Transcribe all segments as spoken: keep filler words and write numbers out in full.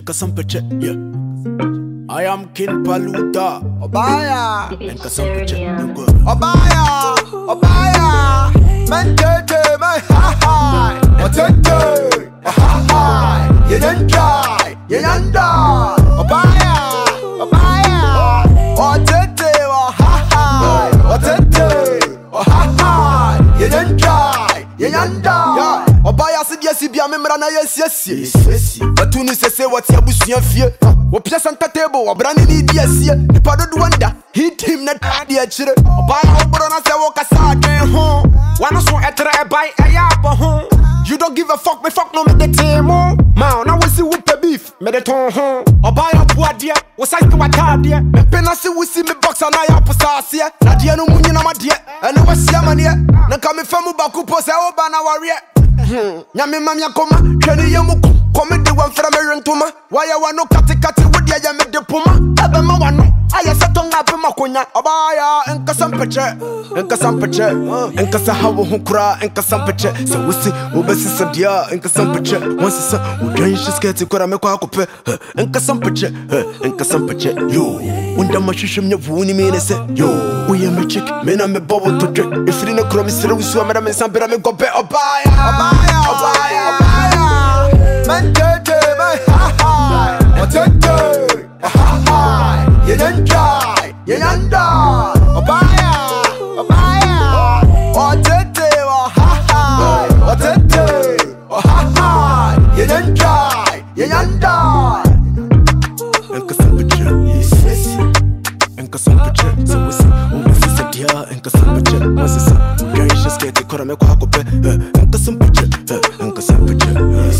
Enkasampeche, yeah. I am King Paluta. Obaya, Enkasampeche, Obaya, Obaya, Mentete, my ha ha, Otete, ha ha, Yenenjai, Yenanda, Obaya, Obaya, Otete, ha ha, Otete, ha ha, Yenenjai, Yenanda. Obaya si dia si bia memra na yes yes yes. Batuni se se wati abusua fie. Wo pia santa table wo brani ni dia sie. Nipa do wonder hit him na dia chire. Obaya obro na se wo kasa adwen ho. Wano so etre e bai e ya abo ho. You don't give a fuck, me fuck no me the team. Man, now we see whoop beef, me the ton ho. Obaya bua dia, wo size to wata dia. Me pena si we see me box and I up sasie. Na dia no munyi na ma dia. Ene we sia mane. Na ka me famu baku po se oba na warrior. Nyame mam yakoma hwene ye muku komedi wan fra me rentoma why I no kati kati wodi ya me de puma ebe ma wano aya setonga be makonya obaya enkasampeche enkasampeche enkasa hawo ho kura enkasampeche se wusi obesi sadia enkasampeche wansisa udwan shisketi kura me kwa akopɛ enkasampeche enkasampeche yo unda mahwehwem nya vuni me ne se yo we am a chick me na me bobo to dwe efiri na kuro me sere wusu amara me sambera me gobe obaya obaya obaya obaya mentete my ha ha otete ha ha yenenjai yenanda obaya obaya otete ha ha otete ha ha yenenjai yenanda enkasampeche yes enkasampeche so we see we see dia enkasampeche masisa gaisha skate kora me kwa kope enkasampeche enkasampeche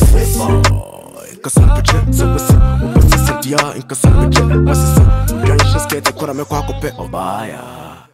enkasampeche so we see we see dia enkasampeche masisa gaisha skate kora me kwa kope obaya.